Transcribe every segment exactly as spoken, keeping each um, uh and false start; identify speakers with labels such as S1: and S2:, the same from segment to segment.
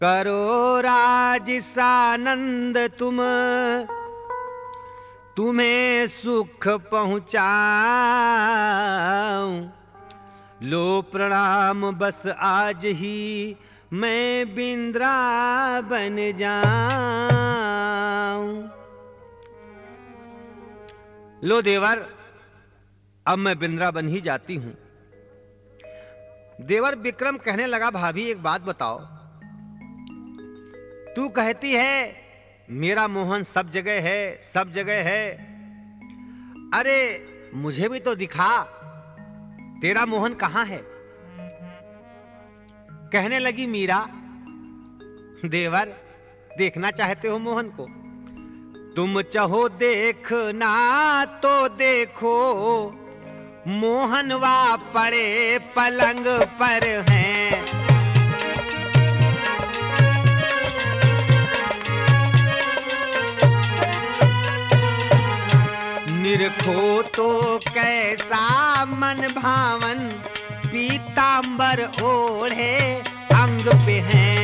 S1: करो राज सानंद तुम, तुम्हें सुख पहुंचाऊं। लो प्रणाम बस आज ही मैं बिंद्रावन जाऊं। लो देवर, अब मैं बिंद्रावन ही जाती हूं। देवर विक्रम कहने लगा, भाभी एक बात बताओ, तू कहती है मेरा मोहन सब जगह है, सब जगह है, अरे मुझे भी तो दिखा, तेरा मोहन कहां है? कहने लगी मीरा, देवर देखना चाहते हो मोहन को? तुम चाहो देखना तो देखो, मोहनवा पड़े पलंग पर हैं। निरखो तो कैसा मन भावन, पीतांबर ओढ़े अंग पे हैं।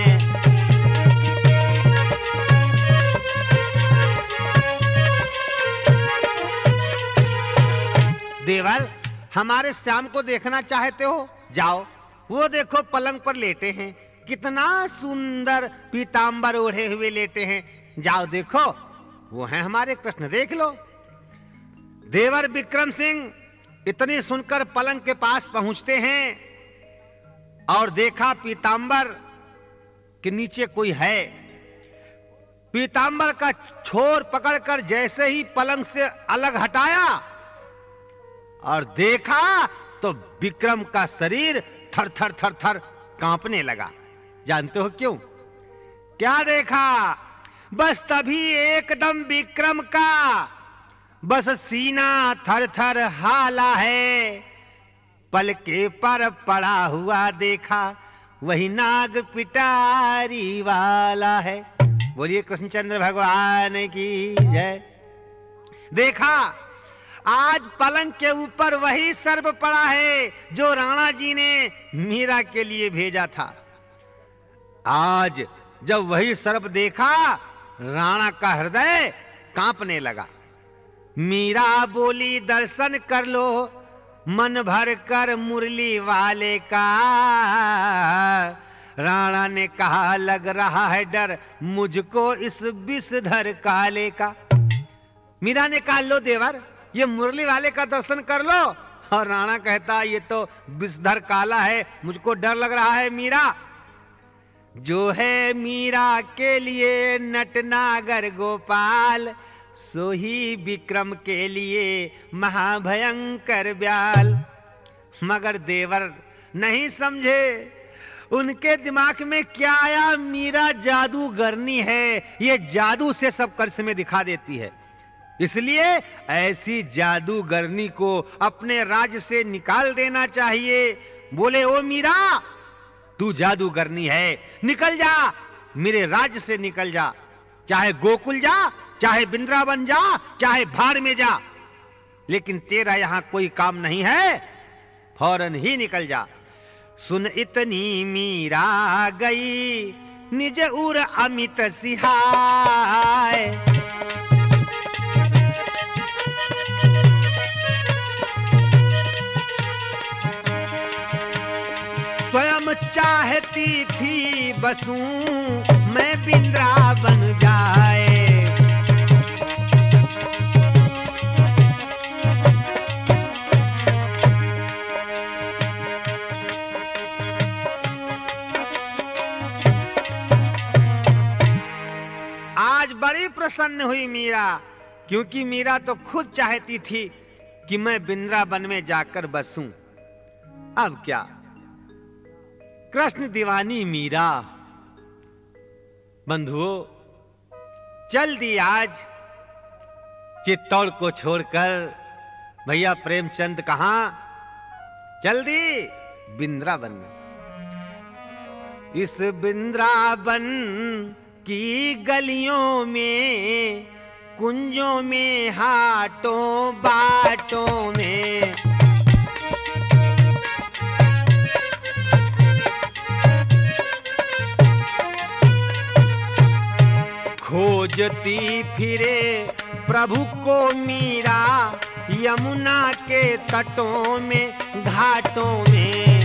S1: देवर, हमारे श्याम को देखना चाहते हो? जाओ, वो देखो पलंग पर लेटे हैं, कितना सुंदर पीतांबर ओढ़े हुए लेटे हैं। जाओ देखो, वो हैं हमारे कृष्ण, देख लो। देवर विक्रम सिंह इतनी सुनकर पलंग के पास पहुंचते हैं और देखा पीतांबर के नीचे कोई है। पीतांबर का छोर पकड़कर जैसे ही पलंग से अलग हटाया और देखा तो विक्रम का शरीर थर थर थर थर कांपने लगा। जानते हो क्यों? क्या देखा? बस तभी एकदम विक्रम का बस सीना थर थर हाला है, पलके पर पड़ा हुआ देखा वही नाग पिटारी वाला है। बोलिए कृष्णचंद्र भगवान की जय। देखा, आज पलंग के ऊपर वही सर्प पड़ा है जो राणा जी ने मीरा के लिए भेजा था। आज जब वही सर्प देखा, राणा का हृदय कांपने लगा। मीरा बोली, दर्शन कर लो मन भर कर मुरली वाले का। राणा ने कहा, लग रहा है डर मुझको इस विषधर काले का। मीरा ने कहा, लो देवर, ये मुरली वाले का दर्शन कर लो। और राणा कहता, ये तो विषधर काला है, मुझको डर लग रहा है मीरा। जो है मीरा के लिए नटनागर गोपाल, सो ही विक्रम के लिए महाभयंकर ब्याल। मगर देवर नहीं समझे, उनके दिमाग में क्या आया, मीरा जादूगरनी है, ये जादू से सब करिश्मे दिखा देती है, इसलिए ऐसी जादूगरनी को अपने राज्य से निकाल देना चाहिए। बोले, ओ मीरा, तू जादूगरनी है, निकल जा, मेरे राज्य से निकल जा, चाहे गोकुल जा, चाहे बिंद्रावन जा, चाहे भाड़ में जा, लेकिन तेरा यहां कोई काम नहीं है, फौरन ही निकल जा। सुन इतनी मीरा गई निज उर अमित सिहाय। स्वयं चाहती थी बसूं मैं बिंद्रावन जाए। आज बड़ी प्रसन्न हुई मीरा, क्योंकि मीरा तो खुद चाहती थी कि मैं बिंद्रावन में जाकर बसूं। अब क्या, कृष्ण दीवानी मीरा। बंधुओं, चल दी आज चित्तौड़ को छोड़कर भैया प्रेमचंद कहां चल दी? बिंद्रावन में। इस बिंद्रावन की गलियों में, कुंजों में, हाटों बाटों में, खोजती फिरे प्रभु को मीरा, यमुना के तटों में घाटों में।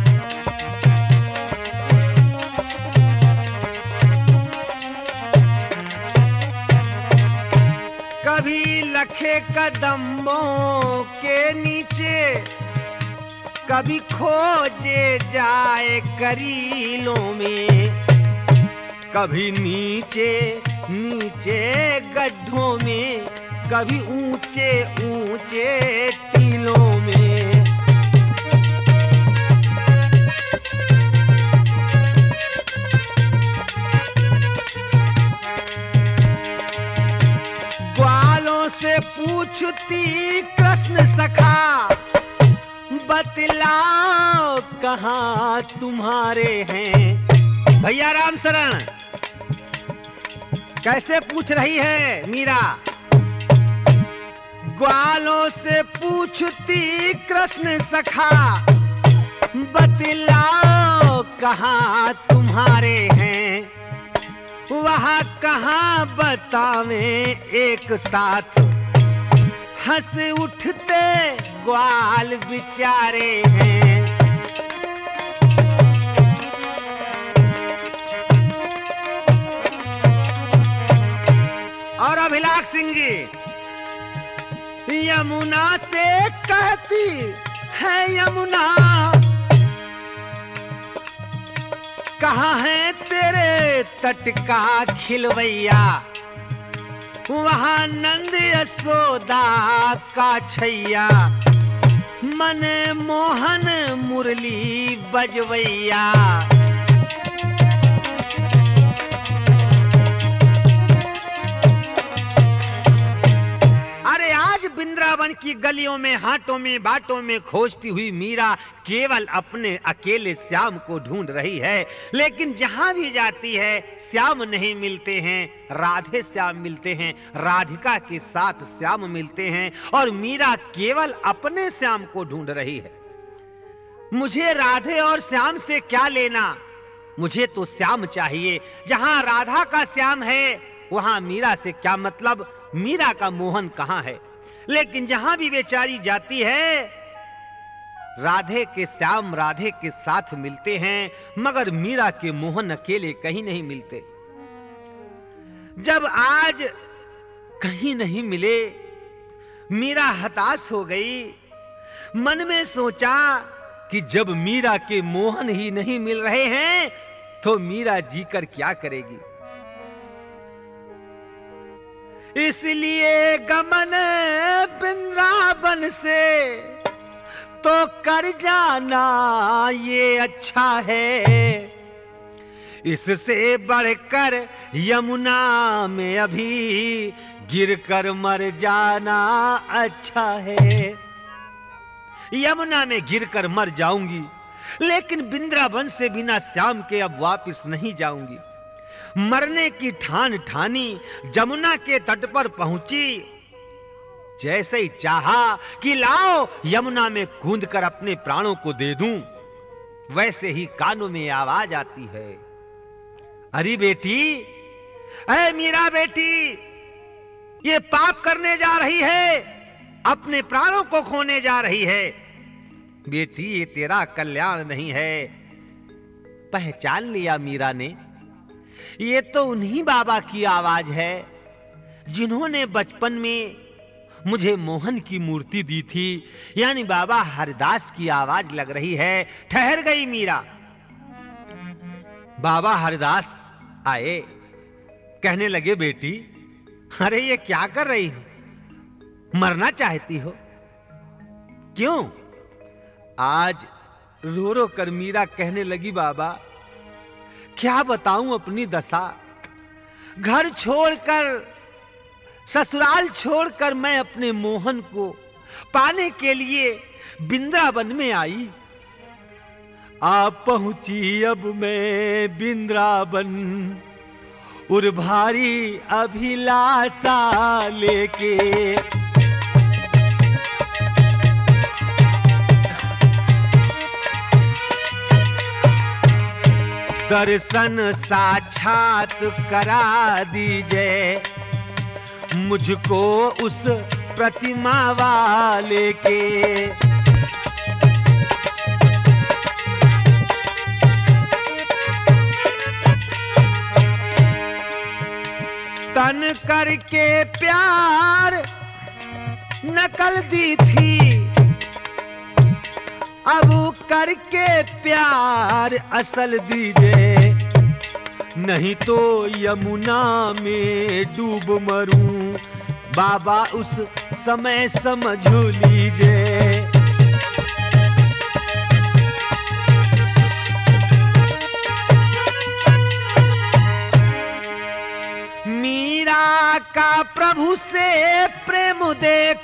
S1: कभी लखे कदम्बों के नीचे, कभी खोजे जाए करीलों में, कभी नीचे नीचे गड्ढों में, कभी ऊंचे ऊंचे टीलों में। ग्वालों से पूछती कृष्ण सखा, बतलाओ कहाँ तुम्हारे हैं। भैया राम शरण कैसे पूछ रही है मीरा। ग्वालों से पूछती कृष्ण सखा, बतलाओ कहाँ तुम्हारे हैं। वहाँ कहाँ बतावें एक साथ, हंस उठते ग्वाल बिचारे हैं। और अभिलाष सिंह जी यमुना से कहती है, यमुना कहाँ है तेरे तट का खिलवैया। वहाँ नंद यशोदा का छैया, मन मोहन मुरली बजवैया। अरे आज वृंदावन की गलियों में, हाटों में, बाटों में खोजती हुई मीरा केवल अपने अकेले श्याम को ढूंढ रही है, लेकिन जहां भी जाती है श्याम नहीं मिलते हैं, राधे श्याम मिलते हैं, राधिका के साथ श्याम मिलते हैं, और मीरा केवल अपने श्याम को ढूंढ रही है। मुझे राधे और श्याम से क्या लेना, मुझे तो श्याम चाहिए। जहां राधा का श्याम है वहां मीरा से क्या मतलब, मीरा का मोहन कहां है। लेकिन जहां भी बेचारी जाती है राधे के श्याम राधे के साथ मिलते हैं, मगर मीरा के मोहन अकेले कहीं नहीं मिलते। जब आज कहीं नहीं मिले मीरा हताश हो गई। मन में सोचा कि जब मीरा के मोहन ही नहीं मिल रहे हैं तो मीरा जीकर क्या करेगी। इसलिए गमन वृंदावन से तो कर जाना ये अच्छा है, इससे बढ़कर यमुना में अभी गिरकर मर जाना अच्छा है। यमुना में गिरकर मर जाऊंगी, लेकिन वृंदावन से बिना श्याम के अब वापस नहीं जाऊंगी। मरने की ठान ठानी, जमुना के तट पर पहुंची। जैसे ही चाहा कि लाओ यमुना में कूद कर अपने प्राणों को दे दूं, वैसे ही कानों में आवाज आती है, अरे बेटी, ऐ मीरा बेटी, ये पाप करने जा रही है, अपने प्राणों को खोने जा रही है। बेटी, ये तेरा कल्याण नहीं है। पहचान लिया मीरा ने, ये तो उन्हीं बाबा की आवाज है जिन्होंने बचपन में मुझे मोहन की मूर्ति दी थी, यानी बाबा हरिदास की आवाज लग रही है। ठहर गई मीरा। बाबा हरिदास आए, कहने लगे, बेटी, अरे ये क्या कर रही हो, मरना चाहती हो? क्यों? आज रो रो कर मीरा कहने लगी, बाबा क्या बताऊं अपनी दशा। घर छोड़कर, ससुराल छोड़कर मैं अपने मोहन को पाने के लिए वृंदावन में आई। आप पहुंची अब मैं वृंदावन, उर भारी अभिलाषा लेके। दर्शन साक्षात करा दीजिए मुझको उस प्रतिमा वाले के। तन करके प्यार नकल दी थी, अब करके प्यार असल दीजिए, नहीं तो यमुना में डूब मरूं बाबा उस समय समझ लीजिए। मीरा का प्रभु से प्रेम देख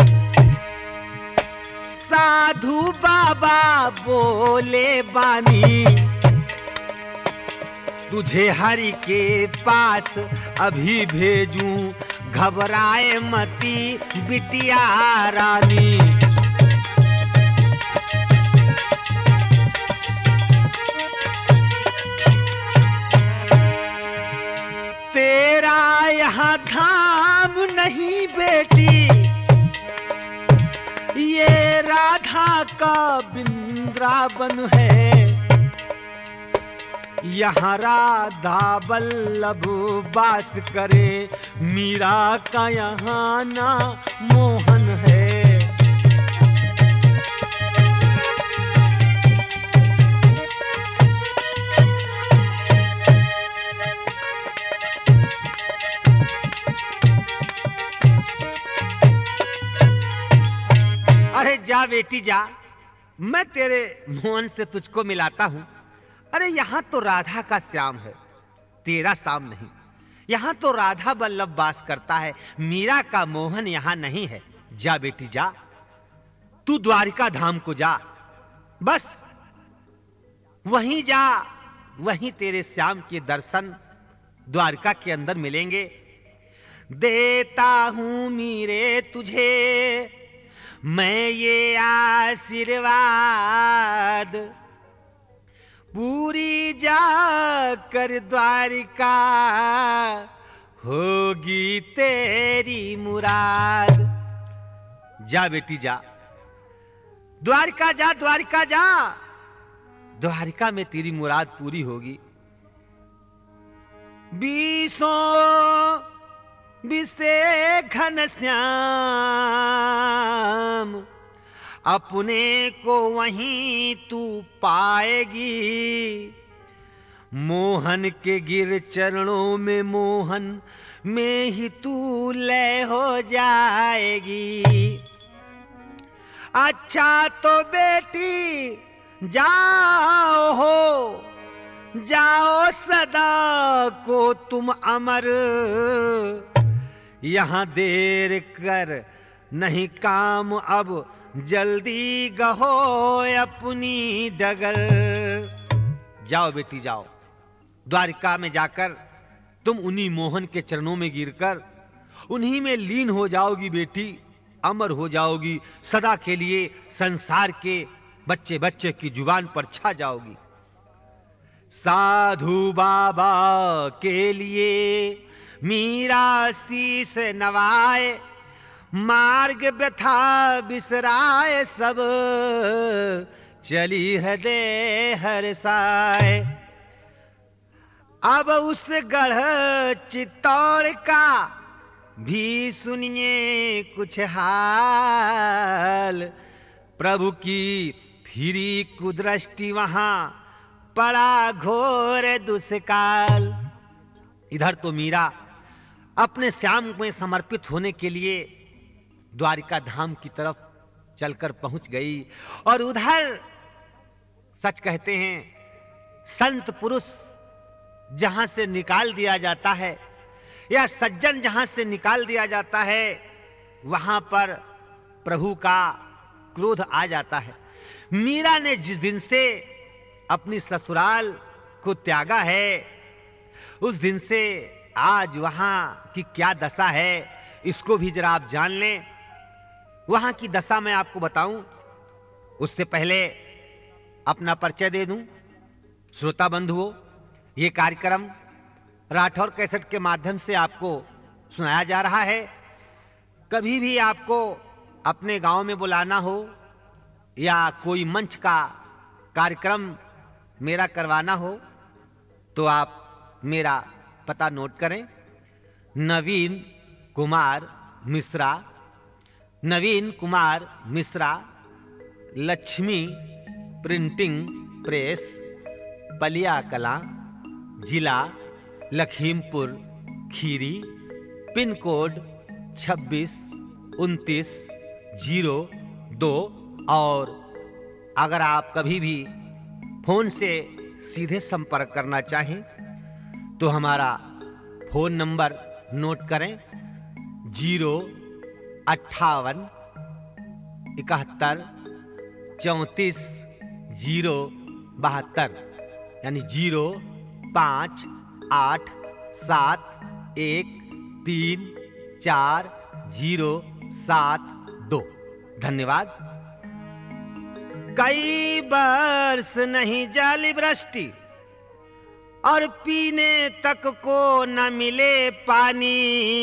S1: साधु बाबा बोले बानी, तुझे हरि के पास अभी भेजूं घबराए मती बिटिया रानी। तेरा यहाँ धाम नहीं बेटी, ये राधा का वृंदावन है, यहाँ राधा वल्लभ वास करे, मीरा का यहाँ ना मोहन है। अरे जा बेटी जा, मैं तेरे मोहन से तुझको मिलाता हूं। अरे यहाँ तो राधा का श्याम है, तेरा श्याम नहीं। यहाँ तो राधा वल्लभ वास करता है, मीरा का मोहन यहाँ नहीं है। जा बेटी जा, तू द्वारिका धाम को जा, बस वहीं जा, वहीं तेरे श्याम के दर्शन द्वारिका के अंदर मिलेंगे। देता हूं मीरे तुझे मैं ये आशीर्वाद, पूरी जाकर द्वारिका होगी तेरी मुराद। जा बेटी जा, द्वारिका जा, द्वारिका जा, द्वारिका में तेरी मुराद पूरी होगी। बीसों बिसे घन श्याम अपने को वहीं तू पाएगी, मोहन के गिर चरणों में मोहन में ही तू लय हो जाएगी। अच्छा तो बेटी जाओ हो, जाओ सदा को तुम अमर, यहाँ देर कर नहीं काम अब जल्दी गहो अपनी डगर। जाओ बेटी जाओ, द्वारिका में जाकर तुम उन्हीं मोहन के चरणों में गिरकर उन्हीं में लीन हो जाओगी बेटी, अमर हो जाओगी, सदा के लिए संसार के बच्चे बच्चे की जुबान पर छा जाओगी। साधु बाबा के लिए मीरा शीस नवाए, मार्ग व्यथा बिसराए सब चली हृदय हर्षाए। अब उस गढ़ चित्तौड़ का भी सुनिए कुछ हाल, प्रभु की फिरी कुदृष्टि वहां पड़ा घोर दुष्काल। इधर तो मीरा अपने श्याम में समर्पित होने के लिए द्वारिका धाम की तरफ चलकर पहुंच गई, और उधर सच कहते हैं संत पुरुष जहां से निकाल दिया जाता है या सज्जन जहां से निकाल दिया जाता है, वहां पर प्रभु का क्रोध आ जाता है। मीरा ने जिस दिन से अपनी ससुराल को त्यागा है, उस दिन से आज वहां की क्या दशा है इसको भी जरा आप जान लें। वहां की दशा मैं आपको बताऊं, उससे पहले अपना परिचय दे दूं। श्रोता बंधुओं, ये कार्यक्रम राठौर कैसेट के माध्यम से आपको सुनाया जा रहा है। कभी भी आपको अपने गांव में बुलाना हो या कोई मंच का कार्यक्रम मेरा करवाना हो तो आप मेरा पता नोट करें। नवीन कुमार मिश्रा, नवीन कुमार मिश्रा, लक्ष्मी प्रिंटिंग प्रेस, पलिया कलां, जिला लखीमपुर खीरी, पिन कोड छब्बीस उनतीस जीरो दो। और अगर आप कभी भी फोन से सीधे संपर्क करना चाहें तो हमारा फोन नंबर नोट करें। जीरो अट्ठावन इकहत्तर चौंतीस जीरो बहत्तर, यानी जीरो पाँच आठ सात एक तीन चार जीरो सात दो। धन्यवाद। कई बरस नहीं जाली वृष्टि और पीने तक को न मिले पानी,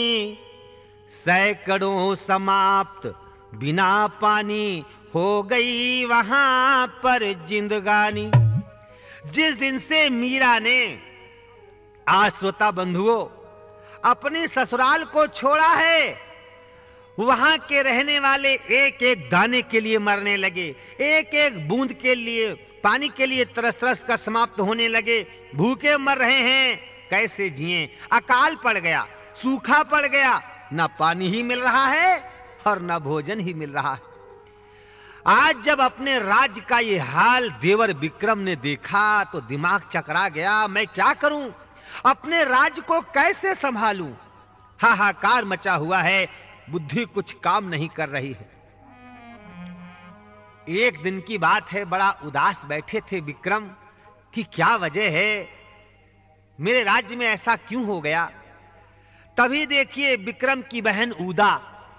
S1: सैकड़ों समाप्त बिना पानी हो गई वहां पर जिंदगानी। जिस दिन से मीरा ने, आज श्रोता बंधुओं, अपने ससुराल को छोड़ा है, वहां के रहने वाले एक एक दाने के लिए मरने लगे, एक एक बूंद के लिए, पानी के लिए तरस तरस का समाप्त होने लगे, भूखे मर रहे हैं। कैसे जिएं? अकाल पड़ गया, सूखा पड़ गया, ना पानी ही मिल रहा है और ना भोजन ही मिल रहा है। आज जब अपने राज्य का ये हाल देवर विक्रम ने देखा तो दिमाग चकरा गया। मैं क्या करूं? अपने राज्य को कैसे संभालूं? हाहाकार मचा हुआ है, बुद्धि कुछ काम नहीं कर रही है। एक दिन की बात है, बड़ा उदास बैठे थे विक्रम कि क्या वजह है, मेरे राज्य में ऐसा क्यों हो गया। तभी देखिए विक्रम की बहन उदा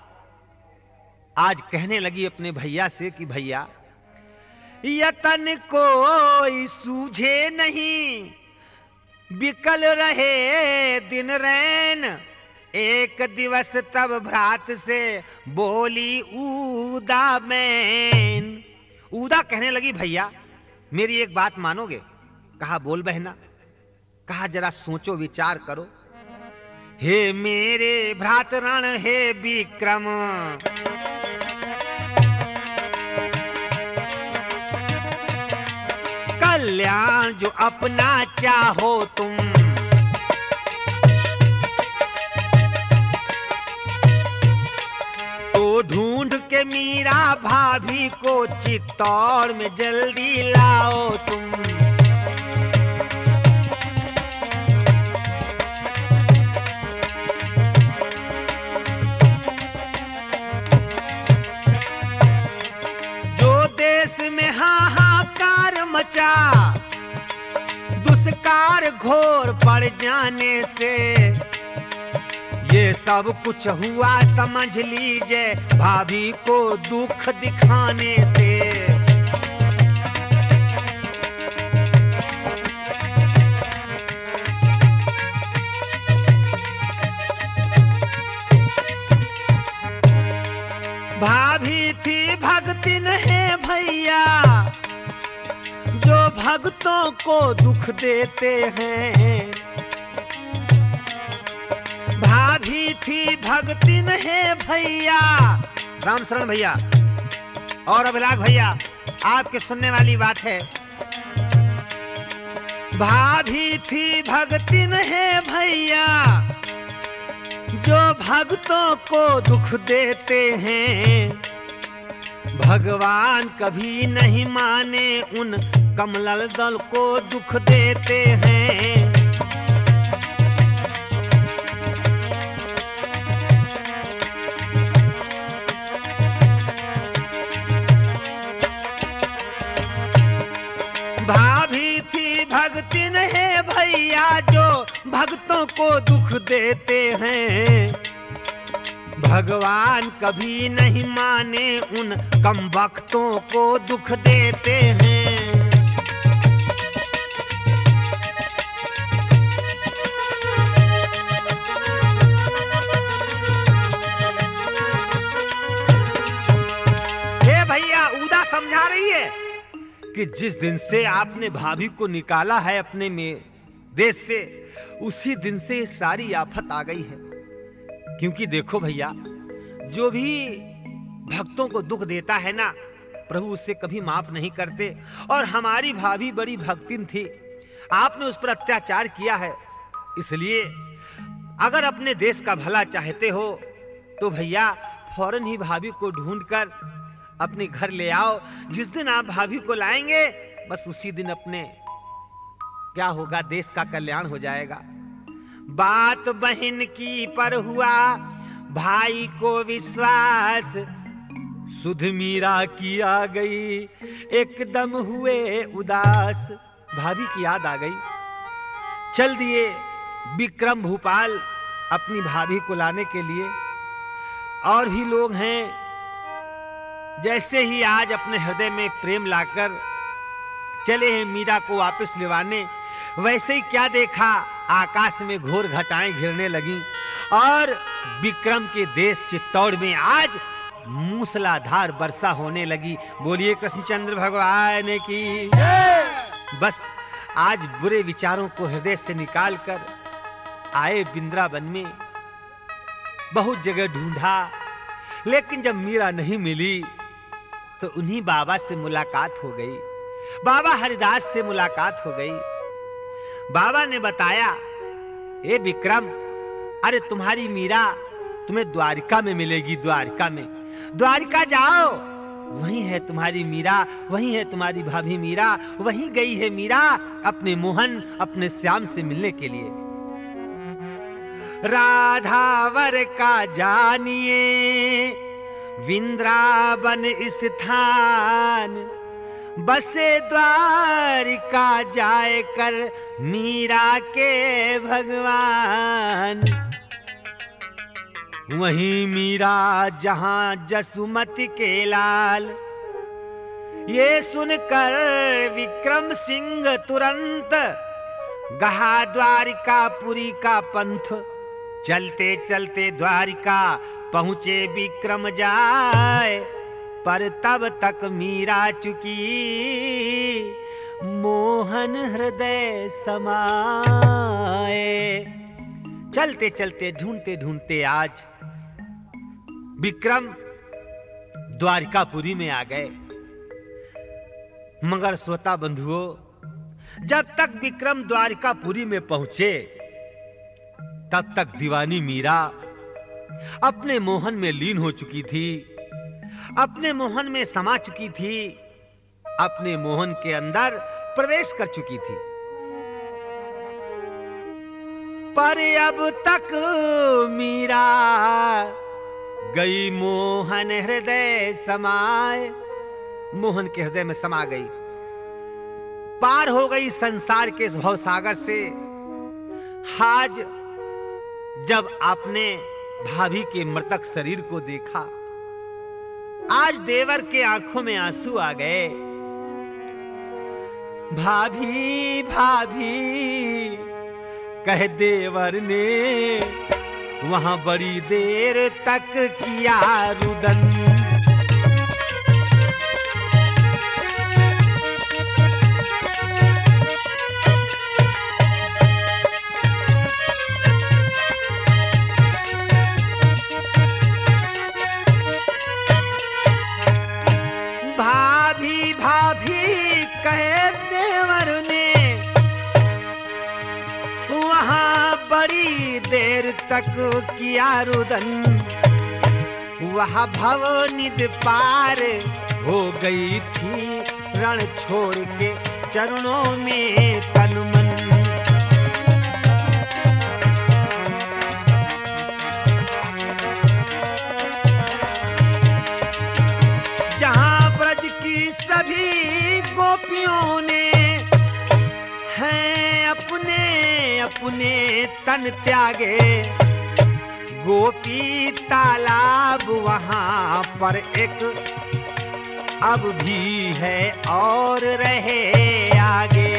S1: आज कहने लगी अपने भैया से कि भैया, यतन कोई सूझे नहीं, बिकल रहे दिन रैन। एक दिवस तब भ्रात से बोली उदा मैन। उदा कहने लगी भैया मेरी एक बात मानोगे? कहा बोल बहना। कहा जरा सोचो विचार करो। हे मेरे भ्रात रण हे विक्रम, कल्याण जो अपना चाहो तुम, तो ढूंढ के मीरा भाभी को चित्तौड़ में जल्दी लाओ तुम। जो देश में हाहाकार मचा, दुष्कार घोर पड़ जाने से, ये सब कुछ हुआ समझ लीजिए भाभी को दुख दिखाने से। भाभी थी भगतिन है भैया, जो भक्तों को दुख देते हैं। भाभी थी भगतिन है भैया, राम शरण भैया और अभिलाष भैया आपके सुनने वाली बात है। भाभी थी भगतिन है भैया, जो भक्तों को दुख देते हैं। भगवान कभी नहीं माने उन कमल दल को दुख देते हैं। भाभी थी भगतिन है भैया, जो भक्तों को दुख देते हैं। भगवान कभी नहीं माने उन कम भक्तों को दुख देते हैं। कि जिस दिन से आपने भाभी को निकाला है अपने में देश से, उसी दिन से ये सारी आफत आ गई है। क्योंकि देखो भैया, जो भी भक्तों को दुख देता है ना, प्रभु उससे कभी माफ नहीं करते। और हमारी भाभी बड़ी भक्तिन थी, आपने उस पर अत्याचार किया है। इसलिए अगर अपने देश का भला चाहते हो तो भैया फौरन ही भाभी को ढूंढकर अपने घर ले आओ। जिस दिन आप भाभी को लाएंगे, बस उसी दिन अपने क्या होगा, देश का कल्याण हो जाएगा। बात बहन की पर हुआ भाई को विश्वास, सुध मीरा की आ गई एकदम हुए उदास। भाभी की याद आ गई, चल दिए विक्रम भूपाल अपनी भाभी को लाने के लिए। और भी लोग हैं, जैसे ही आज अपने हृदय में प्रेम लाकर चले हैं मीरा को वापस लेवाने, वैसे ही क्या देखा, आकाश में घोर घटाएं घिरने लगी और विक्रम के देश चित्तौड़ में आज मूसलाधार वर्षा होने लगी। बोलिए कृष्णचंद्र भगवान की। बस आज बुरे विचारों को हृदय से निकालकर आए वृंदावन में। बहुत जगह ढूंढा, लेकिन जब मीरा नहीं मिली तो उन्हीं बाबा से मुलाकात हो गई। बाबा हरिदास से मुलाकात हो गई। बाबा ने बताया, ए विक्रम, अरे तुम्हारी मीरा तुम्हें द्वारिका में मिलेगी। द्वारिका में, द्वारिका जाओ, वहीं है तुम्हारी मीरा, वहीं है तुम्हारी भाभी मीरा, वहीं गई है मीरा अपने मोहन, अपने श्याम से मिलने के लिए। राधावर का जानिए वृंदावन स्थान, बसे द्वारिका जाए कर मीरा के भगवान। वहीं मीरा जहां जसुमति के लाल। ये सुनकर विक्रम सिंह तुरंत गहा द्वारिकापुरी का पंथ। चलते चलते द्वारिका पहुंचे विक्रम जाए, पर तब तक मीरा चुकी मोहन हृदय समाए। चलते चलते ढूंढते ढूंढते आज विक्रम द्वारिकापुरी में आ गए। मगर श्रोता बंधुओं, जब तक विक्रम द्वारिकापुरी में पहुंचे, तब तक दीवानी मीरा अपने मोहन में लीन हो चुकी थी, अपने मोहन में समा चुकी थी, अपने मोहन के अंदर प्रवेश कर चुकी थी। पर अब तक मीरा गई मोहन हृदय समाए। मोहन के हृदय में समा गई, पार हो गई संसार के इस भवसागर से। आज जब आपने भाभी के मृतक शरीर को देखा, आज देवर के आंखों में आंसू आ गए। भाभी भाभी कह देवर ने वहां बड़ी देर तक किया रुदन। भाभी भाभी कहे देवर ने वहां बड़ी देर तक किया रुदन। वह भवनिध पार हो गई थी, रण छोड़ के चरणों में तन मन। जहां ब्रज की सभी गोपियों ने हैं अपने अपने तन त्यागे, गोपी तालाब वहां पर एक अब भी है और रहे आगे।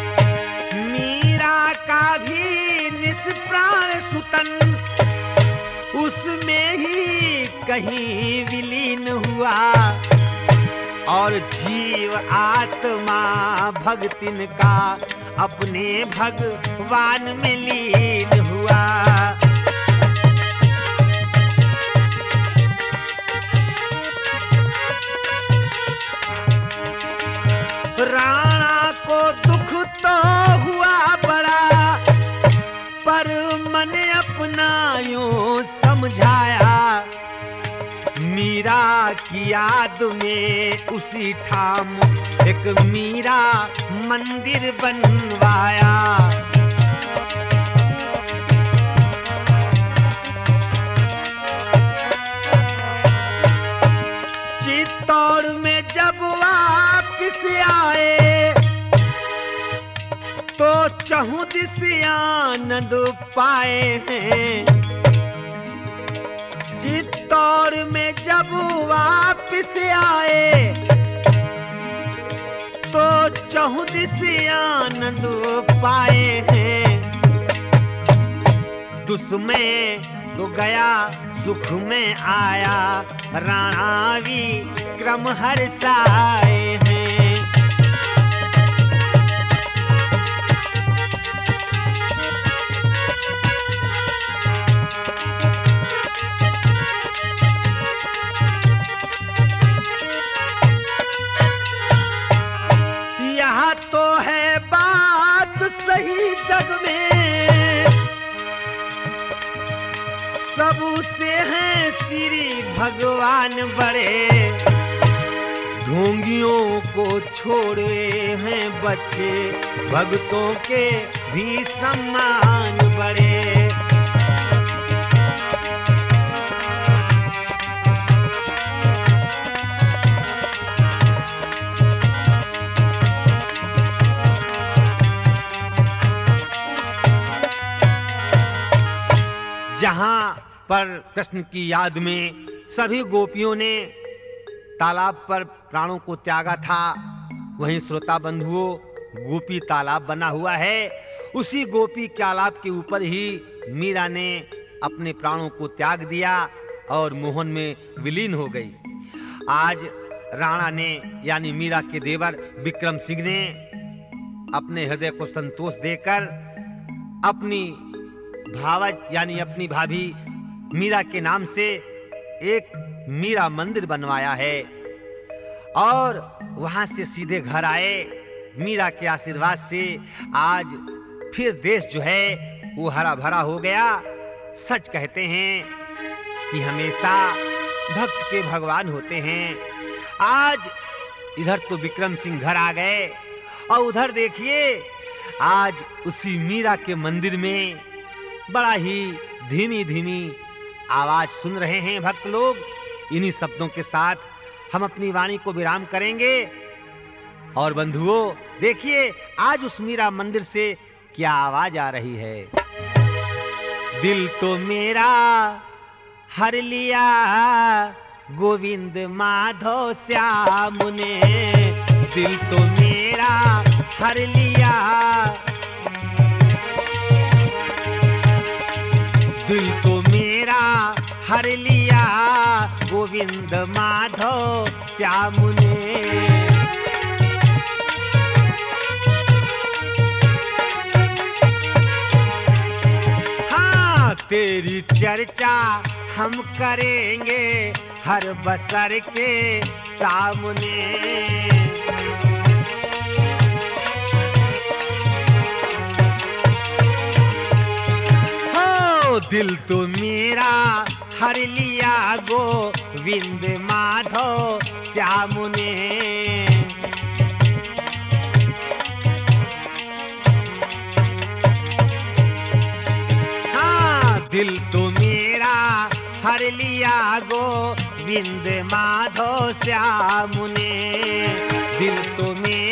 S1: मीरा का भी निष्प्राण सुतन कहीं विलीन हुआ और जीव आत्मा भगतिन का अपने भगवान में लीन हुआ। राणा को दुख तो हुआ बड़ा, पर मन अपना यूं समझाया, मीरा की याद में उसी ठाम एक मीरा मंदिर बनवाया। चित्तौड़ में जब वापिस आए तो चहुं दिस आनंद पाए हैं। चित्तौड़ में जब वापिस आए तो चहुं दिस आनंद पाए हैं। दुख में तो गया सुख में आया, राणा विक्रम हर्षाए हैं। यह तो है बात सही जग में, सबसे हैं श्री भगवान बड़े। ढोंगियों को छोड़े हैं बच्चे, भक्तों के भी सम्मान बड़े। जहां पर कृष्ण की याद में सभी गोपियों ने तालाब पर प्राणों को त्यागा था, वहीं श्रोता बंधुओं गोपी तालाब बना हुआ है। उसी गोपी तालाब के ऊपर ही मीरा ने अपने प्राणों को त्याग दिया और मोहन में विलीन हो गई। आज राणा ने यानी मीरा के देवर विक्रम सिंह ने अपने हृदय को संतोष देकर अपनी भावज यानी अपनी भाभी मीरा के नाम से एक मीरा मंदिर बनवाया है और वहां से सीधे घर आए। मीरा के आशीर्वाद से आज फिर देश जो है वो हरा भरा हो गया। सच कहते हैं कि हमेशा भक्त के भगवान होते हैं। आज इधर तो विक्रम सिंह घर आ गए और उधर देखिए आज उसी मीरा के मंदिर में बड़ा ही धीमी धीमी आवाज सुन रहे हैं भक्त लोग। इन्हीं शब्दों के साथ हम अपनी वाणी को विराम करेंगे। और बंधुओं देखिए आज उस मीरा मंदिर से क्या आवाज आ रही है। दिल तो मेरा हर लिया गोविंद माधव श्याम ने, दिल तो मेरा हर लिया, दिल तो मेरा हर लिया गोविंद माधव श्याम ने। हाँ तेरी चर्चा हम करेंगे हर बसर के सामने। दिल तो मेरा हर लिया गोविंद माधव श्याम ने। हाँ दिल तो मेरा हर लिया गोविंद माधव श्याम ने, दिल तो मेरा